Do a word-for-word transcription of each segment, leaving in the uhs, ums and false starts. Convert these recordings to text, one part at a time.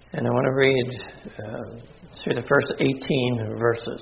And I want to read uh, through the first eighteen verses.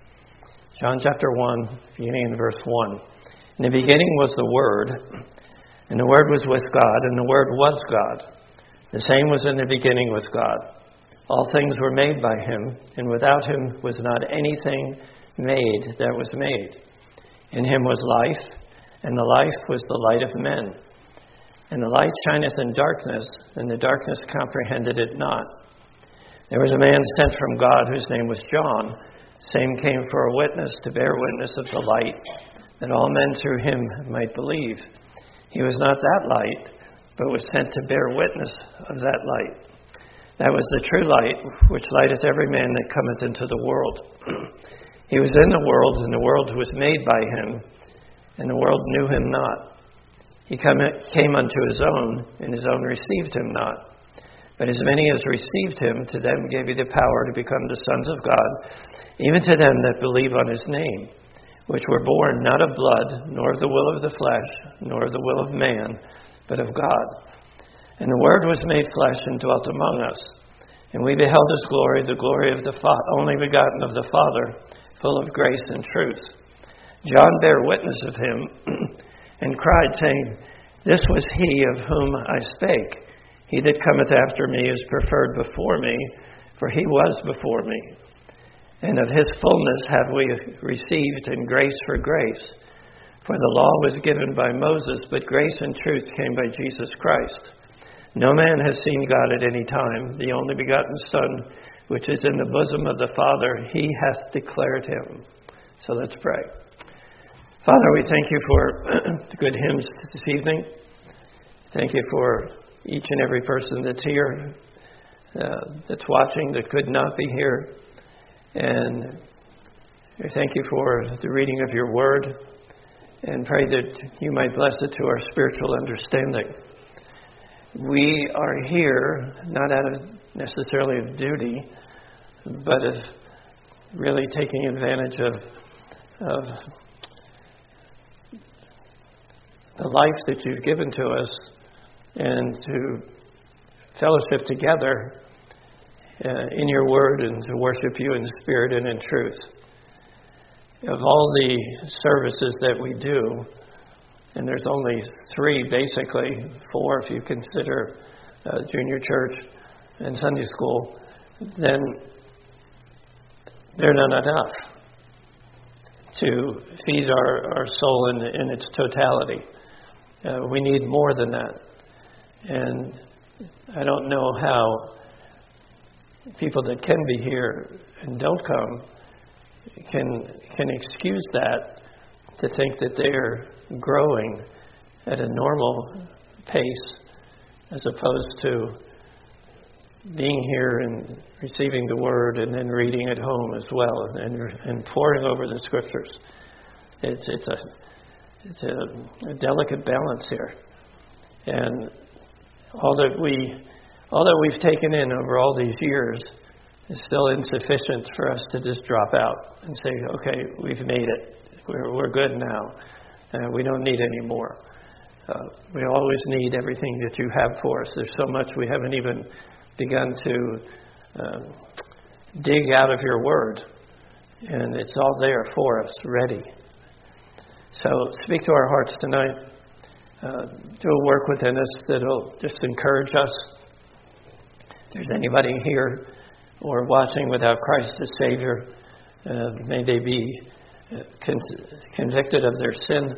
John chapter one, beginning in verse one. In the beginning was the Word, and the Word was with God, and the Word was God. The same was in the beginning with God. All things were made by Him, and without Him was not anything made that was made. In Him was life, and the life was the light of men. And the light shineth in darkness, and the darkness comprehended it not. There was a man sent from God whose name was John. Same came for a witness, to bear witness of the light, that all men through him might believe. He was not that light, but was sent to bear witness of that light. That was the true light, which lighteth every man that cometh into the world. He was in the world, and the world was made by him, and the world knew him not. He came unto his own, and his own received him not. But as many as received him, to them gave he the power to become the sons of God, even to them that believe on his name, which were born not of blood, nor of the will of the flesh, nor of the will of man, but of God. And the Word was made flesh and dwelt among us. And we beheld his glory, the glory of the Fa- only begotten of the Father, full of grace and truth. John bare witness of him, and cried, saying, This was he of whom I spake. He that cometh after me is preferred before me, for he was before me. And of his fullness have we received, and grace for grace. For the law was given by Moses, but grace and truth came by Jesus Christ. No man has seen God at any time. The only begotten Son, which is in the bosom of the Father, he hath declared him. So let's pray. Father, we thank you for the good hymns this evening. Thank you for each and every person that's here, uh, that's watching, that could not be here. And we thank you for the reading of your word, and pray that you might bless it to our spiritual understanding. We are here not out of necessarily of duty, but of really taking advantage of of the life that you've given to us, and to fellowship together uh, in your word, and to worship you in spirit and in truth. Of all the services that we do, and there's only three basically, four if you consider uh, junior church and Sunday school, then they're not enough to feed our, our soul in, in its totality. Uh, we need more than that. And I don't know how people that can be here and don't come can can excuse that, to think that they're growing at a normal pace, as opposed to being here and receiving the word and then reading at home as well, and and poring over the scriptures. It's it's a it's a, a delicate balance here, and all that we all that we've taken in over all these years is still insufficient for us to just drop out and say, okay, we've made it. We're we're good now. Uh, we don't need any more. Uh, we always need everything that you have for us. There's so much we haven't even begun to uh, dig out of your word. And it's all there for us, ready. So speak to our hearts tonight. Uh, do a work within us that'll just encourage us. If there's anybody here or watching without Christ as Savior, uh, may they be con- convicted of their sin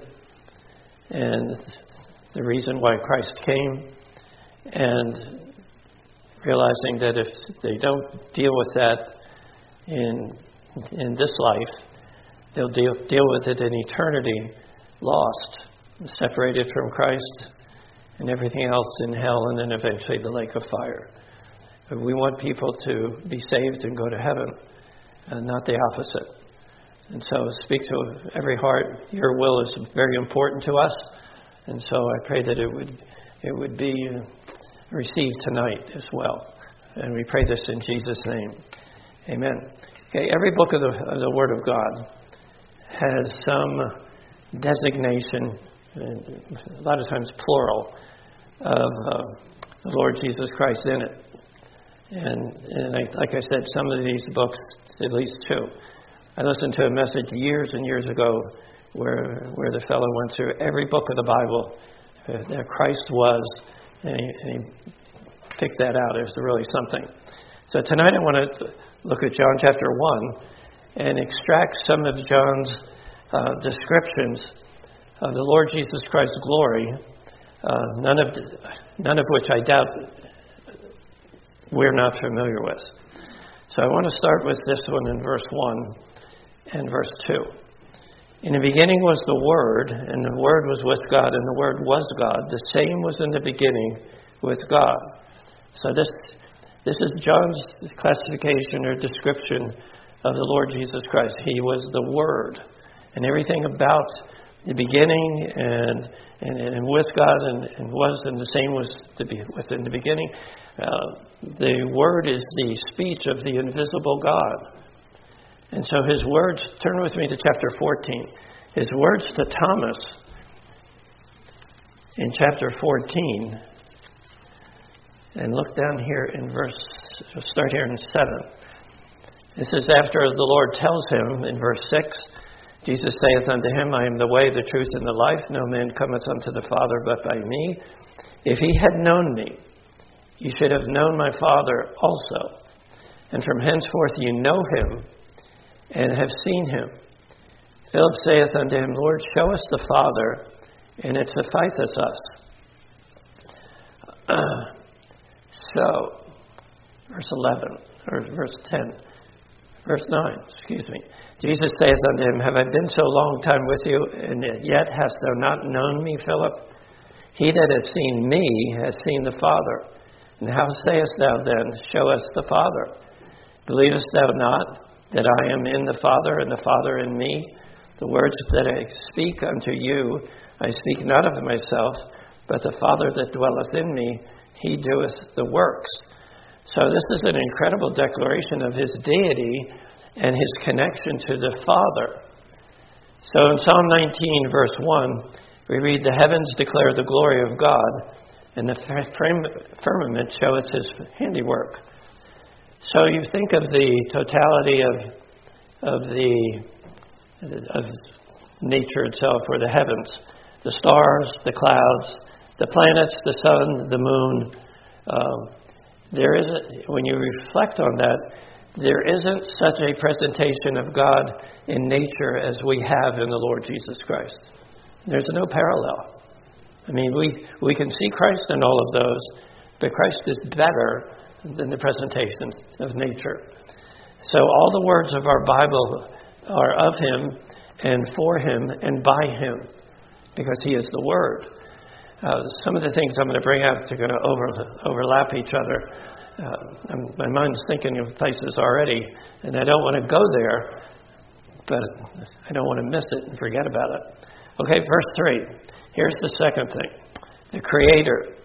and the reason why Christ came, and realizing that if they don't deal with that in in this life, they'll deal deal with it in eternity, lost, separated from Christ, and everything else in hell, and then eventually the lake of fire. But we want people to be saved and go to heaven, and not the opposite. And so speak to every heart. Your will is very important to us, and so I pray that it would it would be received tonight as well. And we pray this in Jesus' name. Amen. Okay, every book of the, of the Word of God has some designation, a lot of times plural, of uh, the Lord Jesus Christ in it. And, and I, like I said, some of these books, at least two. I listened to a message years and years ago where where the fellow went through every book of the Bible uh, that Christ was, and he, and he picked that out. It was really something. So tonight I want to look at John chapter one and extract some of John's uh, descriptions of the Lord Jesus Christ's glory, uh, none of the, none of which I doubt we're not familiar with. So I want to start with this one in verse one and verse two. In the beginning was the Word, and the Word was with God, and the Word was God. The same was in the beginning with God. So this this is John's classification or description of the Lord Jesus Christ. He was the Word, and everything about the beginning and and, and with God and, and was, and the same was to be within the beginning. Uh, the Word is the speech of the invisible God. And so his words, turn with me to chapter fourteen. His words to Thomas in chapter fourteen, and look down here in verse, we'll start here in seven. This is after the Lord tells him in verse six, Jesus saith unto him, I am the way, the truth, and the life. No man cometh unto the Father but by me. If he had known me, you should have known my Father also. And from henceforth you know him, and have seen him. Philip saith unto him, Lord, show us the Father, and it sufficeth us. Uh, so, verse eleven, or verse ten, verse nine, excuse me. Jesus saith unto him, Have I been so long time with you, and yet hast thou not known me, Philip? He that hath seen me has seen the Father. And how sayest thou then, Show us the Father? Believest thou not that I am in the Father, and the Father in me? The words that I speak unto you, I speak not of myself, but the Father that dwelleth in me, he doeth the works. So this is an incredible declaration of his deity and his connection to the Father. So in Psalm nineteen, verse one, we read, The heavens declare the glory of God, and the firmament showeth his handiwork. So you think of the totality of of the of nature itself, or the heavens, the stars, the clouds, the planets, the sun, the moon. Um, there is, when you reflect on that, there isn't such a presentation of God in nature as we have in the Lord Jesus Christ. There's no parallel. I mean, we we can see Christ in all of those, but Christ is better than the presentations of nature. So all the words of our Bible are of him and for him and by him, because he is the Word. Uh, some of the things I'm going to bring out are going to over, overlap each other. Uh, my mind's thinking of places already, and I don't want to go there, but I don't want to miss it and forget about it. Okay, verse three. Here's the second thing. The Creator.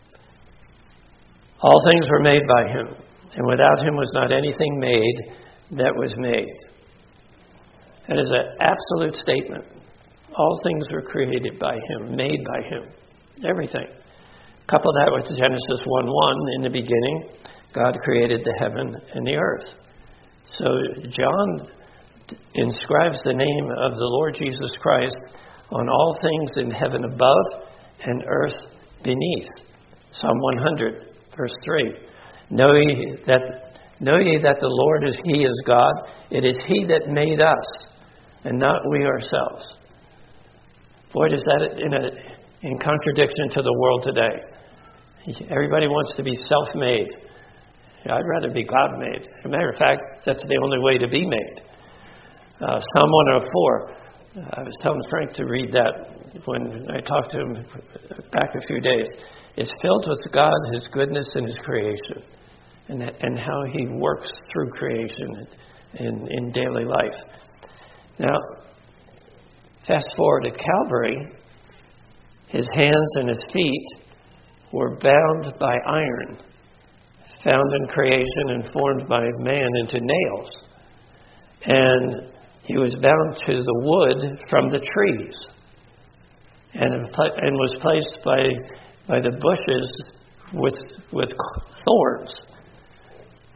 All things were made by him, and without him was not anything made that was made. That is an absolute statement. All things were created by him, made by him. Everything. Couple that with Genesis one one. In the beginning, God created the heaven and the earth. So John inscribes the name of the Lord Jesus Christ on all things in heaven above and earth beneath. Psalm one hundred. Verse three, know ye that know ye that the Lord is he is God. It is he that made us, and not we ourselves. Boy, is that in a in contradiction to the world today. Everybody wants to be self-made. I'd rather be God-made. As a matter of fact, that's the only way to be made. Uh, Psalm one oh four. I was telling Frank to read that when I talked to him back a few days. It's filled with God, his goodness, and his creation, and and how he works through creation in, in daily life. Now, fast forward to Calvary, his hands and his feet were bound by iron, found in creation and formed by man into nails. And he was bound to the wood from the trees, and, and was placed by... by the bushes with with thorns.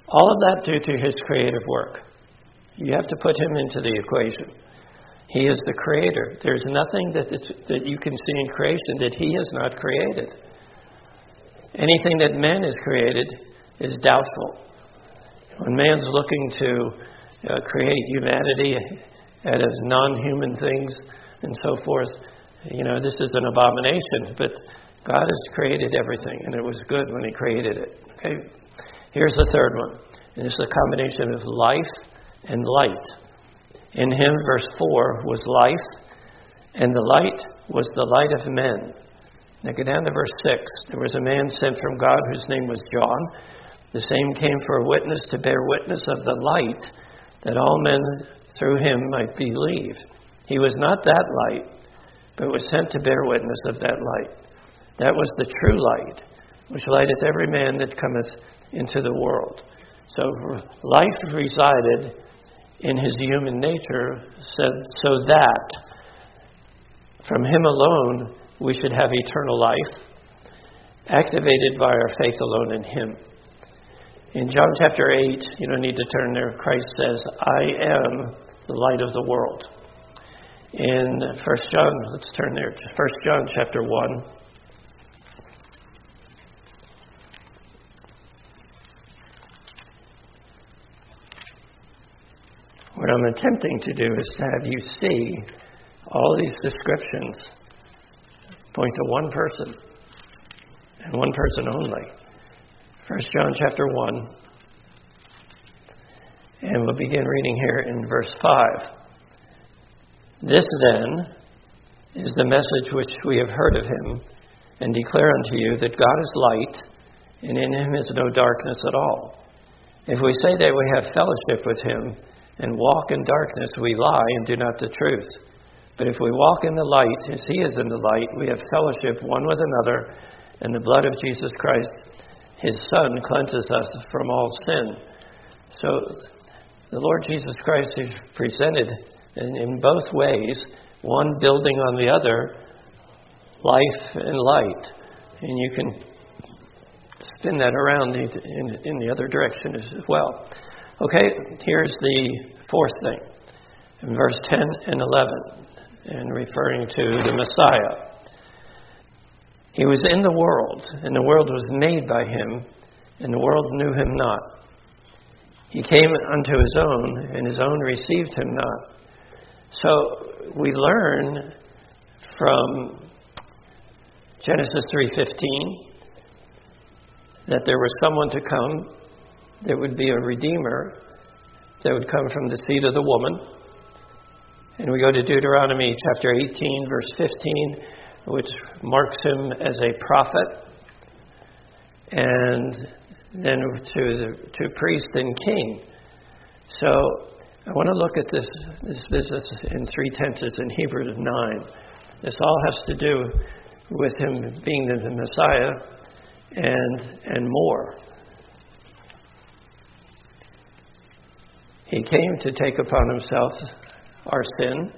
All of that due to his creative work. You have to put him into the equation. He is the creator. There's nothing that, that you can see in creation that he has not created. Anything that man has created is doubtful. When man's looking to uh, create humanity out of non-human things and so forth, you know, this is an abomination. But God has created everything, and it was good when he created it. Okay? Here's the third one. And it's a combination of life and light. In him, verse four, was life, and the light was the light of men. Now go down to verse six. There was a man sent from God whose name was John. The same came for a witness to bear witness of the light, that all men through him might believe. He was not that light, but was sent to bear witness of that light. That was the true light, which lighteth every man that cometh into the world. So life resided in his human nature, said so that from him alone we should have eternal life, activated by our faith alone in him. In John chapter eight, you don't need to turn there, Christ says, I am the light of the world. In First John, let's turn there, First John chapter one. What I'm attempting to do is to have you see all these descriptions point to one person, and one person only. First John chapter one, and we'll begin reading here in verse five. This then is the message which we have heard of him, and declare unto you that God is light, and in him is no darkness at all. If we say that we have fellowship with him, and walk in darkness, we lie and do not the truth. But if we walk in the light, as he is in the light, we have fellowship one with another, and the blood of Jesus Christ, his Son, cleanses us from all sin. So the Lord Jesus Christ is presented in, in both ways, one building on the other, life and light. And you can spin that around in, in, in the other direction as well. Okay, here's the fourth thing. In verse ten and eleven, and referring to the Messiah. He was in the world, and the world was made by him, and the world knew him not. He came unto his own, and his own received him not. So we learn from Genesis three fifteen that there was someone to come. There would be a Redeemer that would come from the seed of the woman. And we go to Deuteronomy chapter eighteen, verse fifteen, which marks him as a prophet. And then to the to priest and king. So I want to look at this, this business in three tenses in Hebrews nine. This all has to do with him being the Messiah and and more. He came to take upon himself our sin.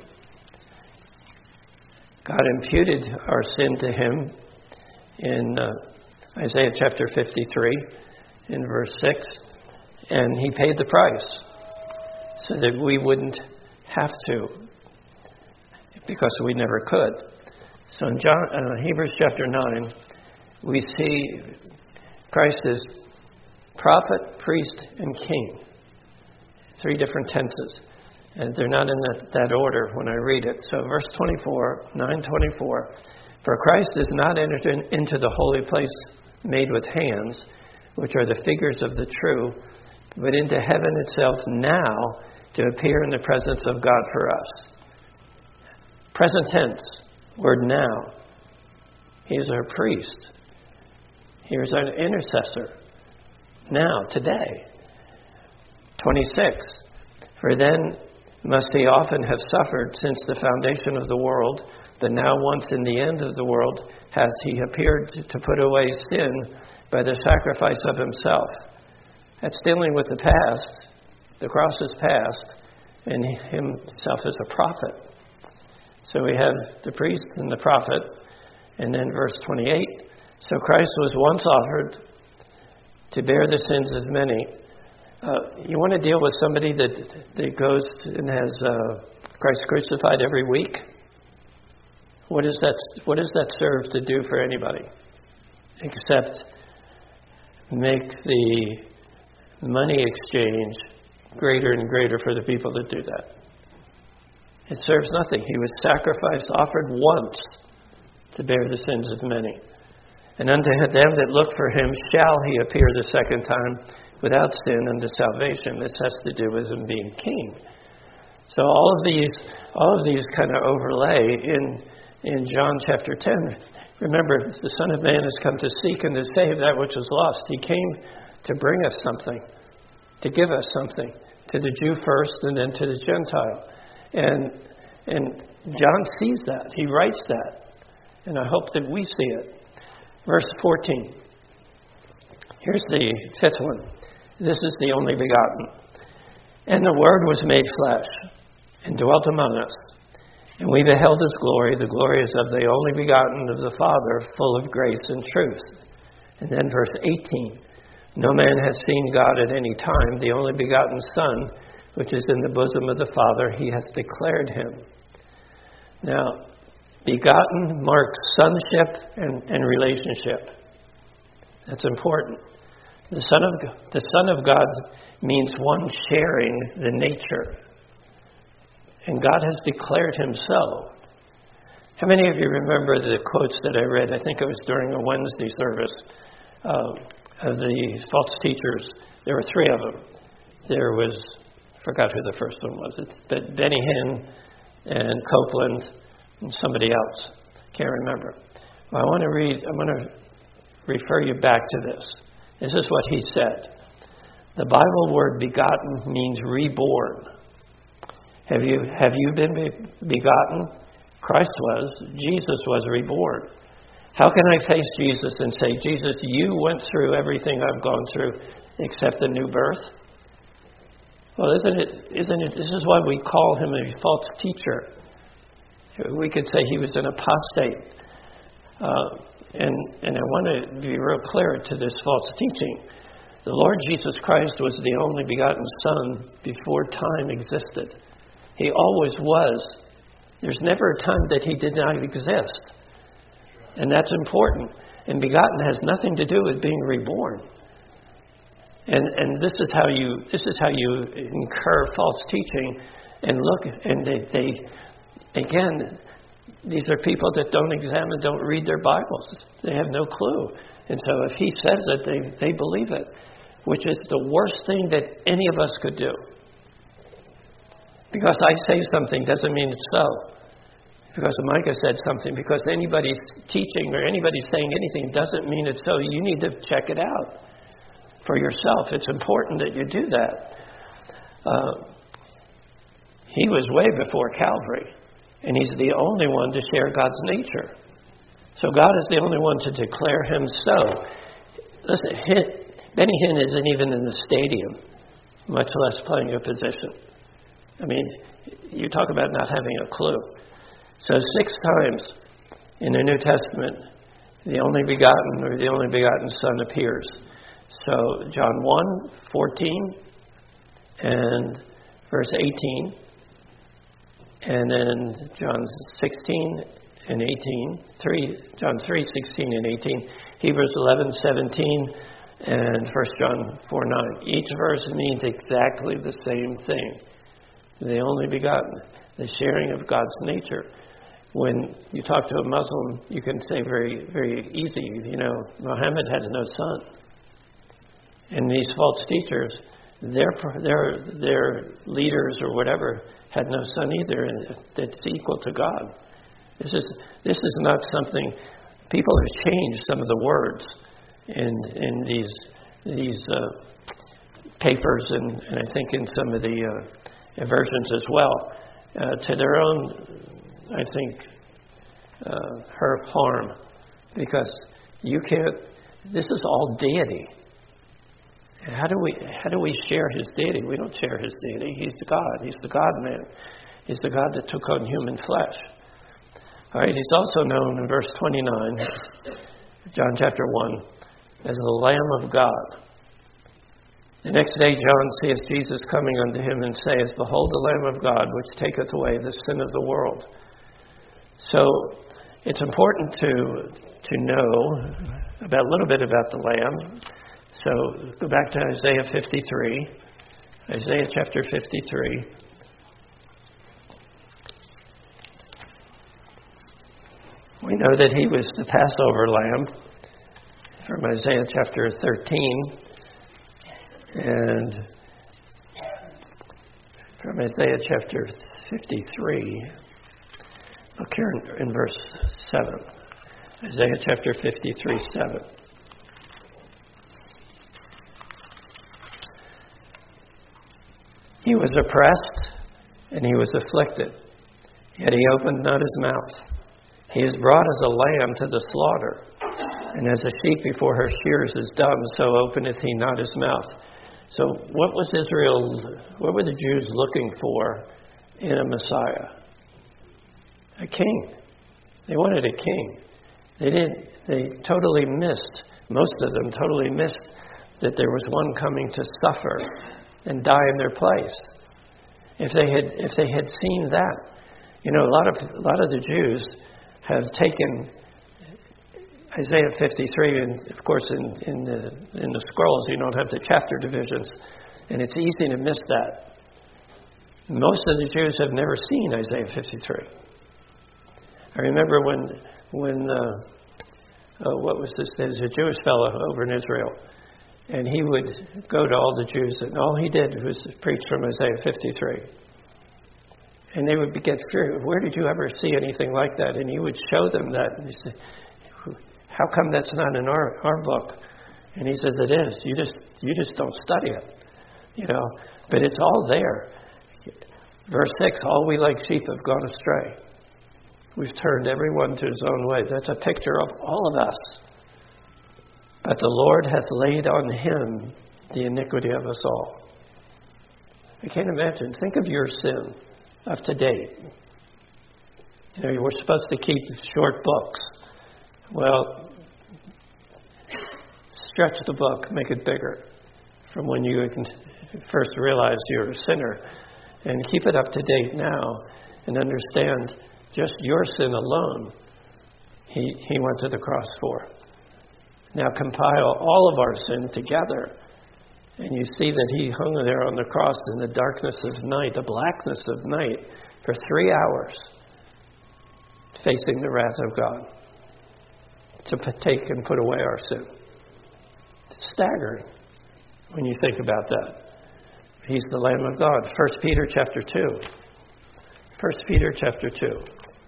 God imputed our sin to him in uh, Isaiah chapter fifty-three, in verse six, and he paid the price so that we wouldn't have to, because we never could. So in John, uh, Hebrews chapter nine, we see Christ as prophet, priest, and king. Three different tenses. And they're not in that, that order when I read it. So verse twenty-four, nine twenty-four, for Christ is not entered in, into the holy place made with hands, which are the figures of the true, but into heaven itself now to appear in the presence of God for us. Present tense, word now. He is our priest. He is our intercessor. Now, today. twenty-six, for then must he often have suffered since the foundation of the world, but now once in the end of the world has he appeared to put away sin by the sacrifice of himself. That's dealing with the past. The cross is past, and himself is a prophet. So we have the priest and the prophet, and then verse twenty-eight, so Christ was once offered to bear the sins of many, Uh, you want to deal with somebody that, that goes and has uh, Christ crucified every week? What does that, what does that serve to do for anybody? Except make the money exchange greater and greater for the people that do that. It serves nothing. He was sacrificed, offered once to bear the sins of many. And unto them that look for him shall he appear the second time without sin unto salvation. This has to do with him being king. So all of these, all of these kind of overlay in in John chapter ten. Remember, the Son of Man has come to seek and to save that which was lost. He came to bring us something, to give us something, to the Jew first and then to the Gentile. And and John sees that. He writes that. And I hope that we see it. Verse fourteen. Here's the fifth one. This is the only begotten. And the Word was made flesh and dwelt among us. And we beheld his glory. The glory is of the only begotten of the Father, full of grace and truth. And then verse eighteen. No man has seen God at any time. The only begotten Son, which is in the bosom of the Father, he has declared him. Now, begotten marks sonship and, and relationship. That's important. The Son of the Son of God means one sharing the nature. And God has declared himself. How many of you remember the quotes that I read? I think it was during a Wednesday service uh, of the false teachers. There were three of them. There was, I forgot who the first one was. It's Benny Hinn and Copeland and somebody else. Can't remember. Well, I want to read, I want to refer you back to this. This is what he said. The Bible word begotten means reborn. Have you have you been begotten? Christ was. Jesus was reborn. How can I face Jesus and say, Jesus, you went through everything I've gone through except the new birth? Well, isn't it? Isn't it? This is why we call him a false teacher. We could say he was an apostate. Uh, and and I want to be real clear to this false teaching. The Lord Jesus Christ was the only begotten Son before time existed. He always was. There's never a time that he did not exist. And that's important. And begotten has nothing to do with being reborn. And and this is how you this is how you incur false teaching and look and they, they again these are people that don't examine, don't read their Bibles. They have no clue. And so if he says it, they, they believe it, which is the worst thing that any of us could do. Because I say something doesn't mean it's so. Because Micah said something, because anybody's teaching or anybody's saying anything doesn't mean it's so. You need to check it out for yourself. It's important that you do that. Uh, he was way before Calvary, and he's the only one to share God's nature. So God is the only one to declare him so. Listen, Benny Hinn isn't even in the stadium, much less playing a position. I mean, you talk about not having a clue. So six times in the New Testament, the only begotten or the only begotten Son appears. So John one, fourteen, and verse eighteen, and then John sixteen and eighteen, three, John three, sixteen and eighteen, Hebrews eleven, seventeen, and First John four, nine. Each verse means exactly the same thing. The only begotten, the sharing of God's nature. When you talk to a Muslim, you can say very, very easy, you know, Muhammad has no son. And these false teachers, their their their leaders or whatever had no son either, and that's equal to God. This is this is not something. People have changed some of the words in in these these uh, papers, and, and I think in some of the uh, versions as well, uh, to their own, I think, uh, her harm, because you can't. This is all deity. How do we how do we share his deity? We don't share his deity. He's the God. He's the God-man. He's the God that took on human flesh. All right. He's also known in verse twenty-nine, John chapter one, as the Lamb of God. The next day John seeth Jesus coming unto him, and saith, Behold the Lamb of God, which taketh away the sin of the world. So it's important to to know about a little bit about the Lamb. So go back to Isaiah fifty-three. Isaiah chapter fifty-three. We know that he was the Passover lamb from Isaiah chapter thirteen. And from Isaiah chapter fifty-three, look here in, in verse seven. Isaiah chapter fifty-three, seven. He was oppressed and he was afflicted, yet he opened not his mouth. He is brought as a lamb to the slaughter, and as a sheep before her shears is dumb, so openeth he not his mouth. So what was Israel, what were the Jews looking for in a Messiah? A king. They wanted a king. They didn't, they totally missed, most of them totally missed that there was one coming to suffer and die in their place. If they had, if they had seen that, you know, a lot of, a lot of the Jews have taken Isaiah fifty-three, and of course in, in, the, in the scrolls you don't have the chapter divisions, and it's easy to miss that. Most of the Jews have never seen Isaiah fifty-three. I remember when, when uh, uh, what was this, there's a Jewish fellow over in Israel, and he would go to all the Jews, and all he did was preach from Isaiah fifty-three. And they would get curious, where did you ever see anything like that? And he would show them that, and he said, how come that's not in our, our book? And he says, it is. You just you just don't study it. You know, but it's all there. Verse six, all we like sheep have gone astray. We've turned everyone to his own way. That's a picture of all of us. But the Lord hath laid on him the iniquity of us all. I can't imagine. Think of your sin up to date. You know, you were supposed to keep short books. Well, stretch the book, make it bigger from when you first realized you're a sinner, and keep it up to date now, and understand just your sin alone he, he went to the cross for. Now compile all of our sin together, and you see that he hung there on the cross in the darkness of night, the blackness of night, for three hours, facing the wrath of God, to take and put away our sin. It's staggering when you think about that. He's the Lamb of God. First Peter chapter two. First Peter chapter two.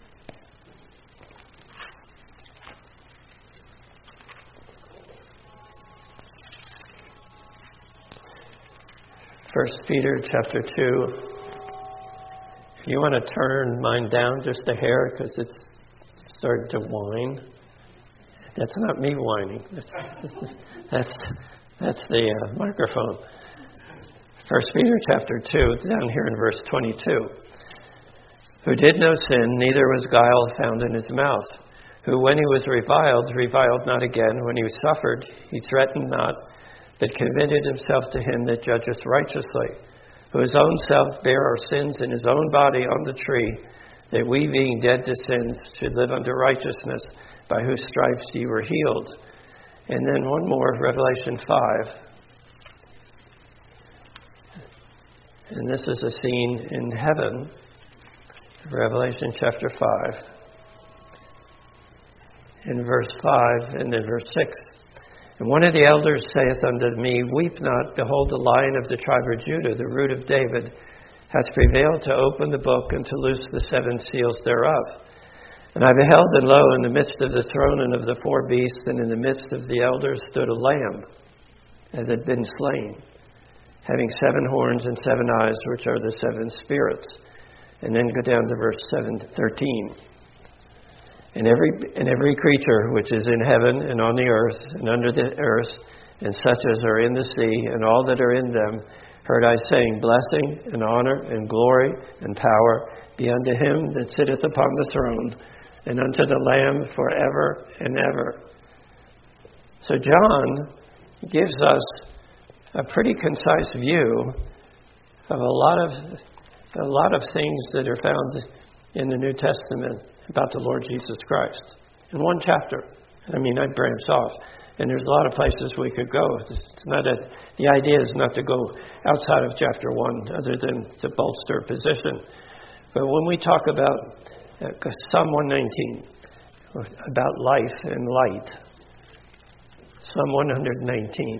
First Peter chapter two. If you want to turn mine down just a hair because it's starting to whine. That's not me whining. That's that's, that's the uh, microphone. First Peter chapter two, down here in verse twenty-two. Who did no sin, neither was guile found in his mouth. Who when he was reviled, reviled not again. When he suffered, he threatened not, but committed himself to him that judgeth righteously. Who his own self bare our sins in his own body on the tree, that we being dead to sins should live unto righteousness, by whose stripes ye were healed. And then one more, Revelation five. And this is a scene in heaven, Revelation chapter five. In verse five and then verse six. And one of the elders saith unto me, Weep not, behold, the Lion of the tribe of Judah, the root of David, hath prevailed to open the book and to loose the seven seals thereof. And I beheld, and lo, in the midst of the throne and of the four beasts, and in the midst of the elders stood a lamb, as had been slain, having seven horns and seven eyes, which are the seven spirits. And then go down to verse seven, thirteen. And every and every creature which is in heaven and on the earth and under the earth, and such as are in the sea, and all that are in them, heard I saying, Blessing and honor and glory and power be unto him that sitteth upon the throne, and unto the Lamb forever and ever. So John gives us a pretty concise view of a lot of a lot of things that are found in the New Testament about the Lord Jesus Christ in one chapter. I mean, I branched off, and there's a lot of places we could go. It's not a, the idea is not to go outside of chapter one, other than to bolster a position. But when we talk about uh, Psalm one nineteen, about life and light, Psalm one nineteen.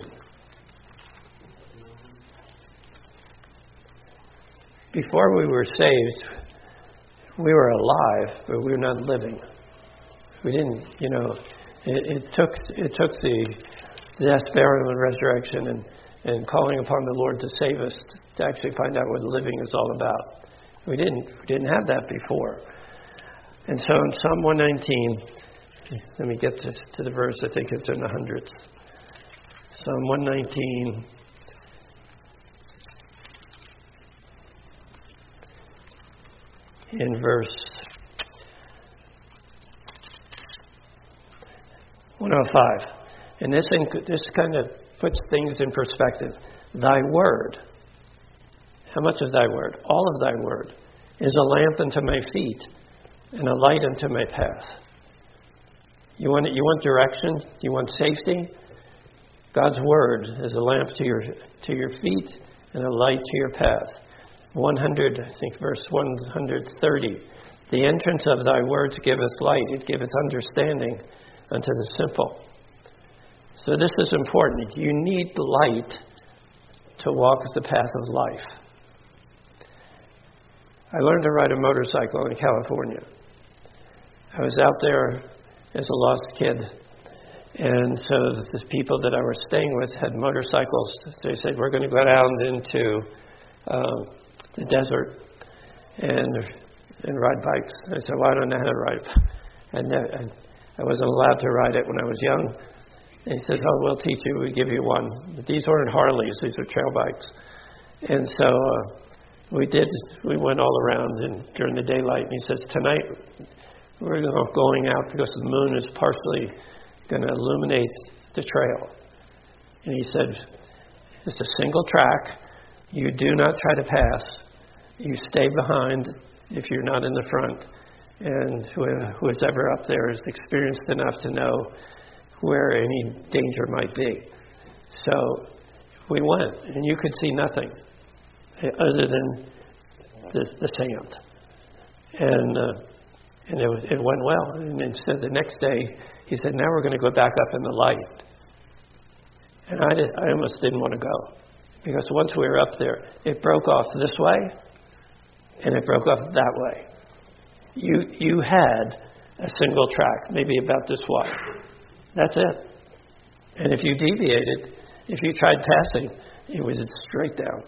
Before we were saved, we were alive, but we were not living. We didn't, you know, it, it took it took the death, burial, and resurrection, and, and calling upon the Lord to save us to actually find out what living is all about. We didn't we didn't have that before. And so in Psalm one nineteen, let me get to, to the verse. I think it's in the hundreds. Psalm one nineteen. In verse one oh five. And this, this kind of puts things in perspective. Thy word, how much of thy word? All of thy word is a lamp unto my feet and a light unto my path. You want, you want direction? You want safety? God's word is a lamp to your, to your feet and a light to your path. one hundred, I think verse one thirty. The entrance of thy words giveth light, it giveth understanding unto the simple. So this is important. You need light to walk the path of life. I learned to ride a motorcycle in California. I was out there as a lost kid, and so the people that I was staying with had motorcycles. They said, we're going to go down into um, the desert and and ride bikes. I said, well, I don't know how to ride. And I wasn't allowed to ride it when I was young. And he said, oh, we'll teach you. We'll give you one. But these weren't Harleys. These are trail bikes. And so uh, we did. We went all around and during the daylight. And he says, tonight we're going out because the moon is partially going to illuminate the trail. And he said, it's a single track. You do not try to pass. You stay behind if you're not in the front. And who is ever up there is experienced enough to know where any danger might be. So we went, and you could see nothing other than the, the sand. And uh, and it, was, it went well. And instead, the next day, he said, now we're going to go back up in the light. And I, did, I almost didn't want to go. Because once we were up there, it broke off this way, and it broke off that way. You you had a single track, maybe about this wide. That's it. And if you deviated, if you tried passing, it was straight down.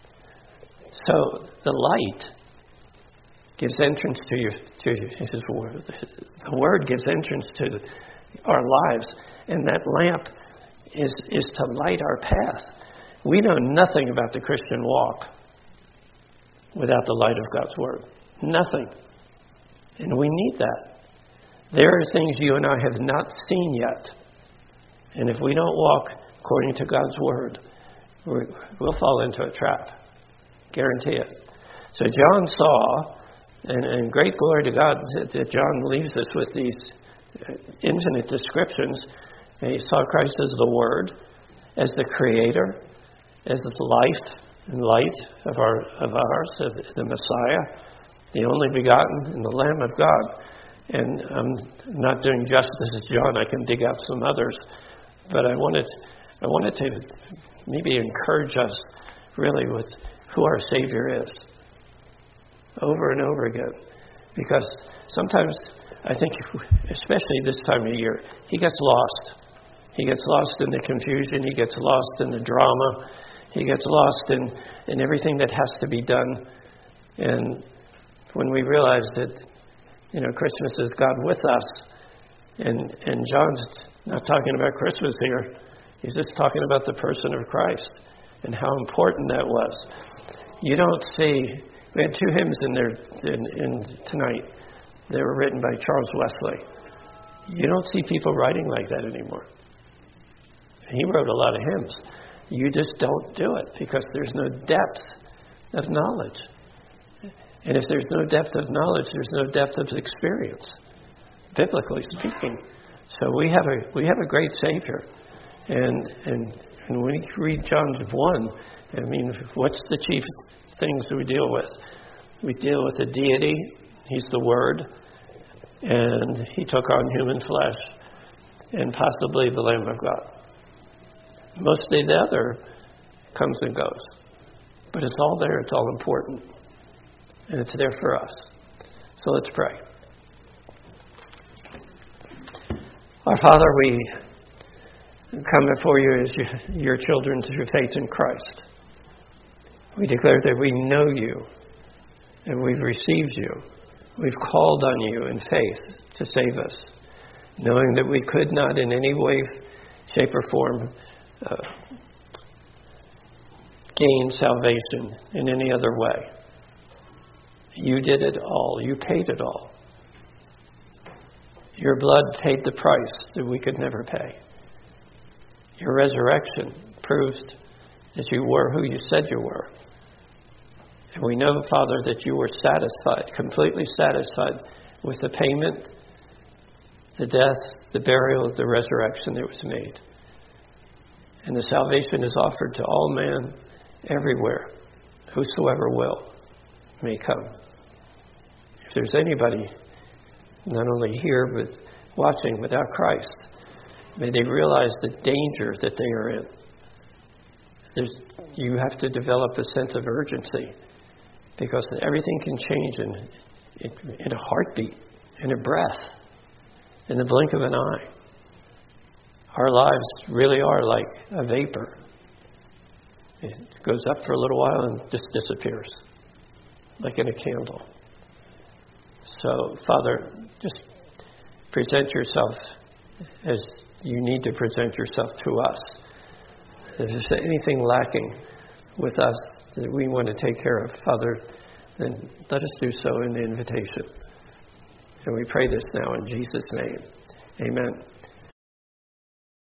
So the light gives entrance to your, to his word. The word gives entrance to our lives, and that lamp is is to light our path. We know nothing about the Christian walk without the light of God's word. Nothing. And we need that. There are things you and I have not seen yet. And if we don't walk according to God's word, we're, we'll fall into a trap. Guarantee it. So John saw, and, and great glory to God that John leaves us with these infinite descriptions. And he saw Christ as the Word, as the Creator, as the life and light of our of ours, as the Messiah, the only begotten and the Lamb of God. And I'm not doing justice as John. I can dig out some others, but I wanted I wanted to maybe encourage us really with who our Savior is over and over again, because sometimes I think, especially this time of year, he gets lost. He gets lost in the confusion. He gets lost in the drama. He gets lost in, in everything that has to be done. And when we realize that, you know, Christmas is God with us, and and John's not talking about Christmas here. He's just talking about the person of Christ and how important that was. You don't see, we had two hymns in there in, in tonight. They were written by Charles Wesley. You don't see people writing like that anymore. He wrote a lot of hymns. You just don't do it because there's no depth of knowledge. And if there's no depth of knowledge, there's no depth of experience, biblically speaking. So we have a we have a great Savior. And and, and when you read John one, I mean, what's the chief things that we deal with? We deal with the deity. He's the Word. And he took on human flesh. And possibly the Lamb of God. Mostly the other comes and goes. But it's all there. It's all important. And it's there for us. So let's pray. Our Father, we come before you as your children through faith in Christ. We declare that we know you and we've received you. We've called on you in faith to save us, knowing that we could not in any way, shape, or form uh, gain salvation in any other way. You did it all. You paid it all. Your blood paid the price that we could never pay. Your resurrection proves that you were who you said you were. And we know, Father, that you were satisfied, completely satisfied with the payment, the death, the burial, the resurrection that was made. And the salvation is offered to all men everywhere. Whosoever will may come. If there's anybody, not only here, but watching without Christ, may they realize the danger that they are in. There's, you have to develop a sense of urgency because everything can change in, in, in a heartbeat, in a breath, in the blink of an eye. Our lives really are like a vapor. It goes up for a little while and just disappears, like in a candle. So, Father, just present yourself as you need to present yourself to us. If there's anything lacking with us that we want to take care of, Father, then let us do so in the invitation. And we pray this now in Jesus' name. Amen.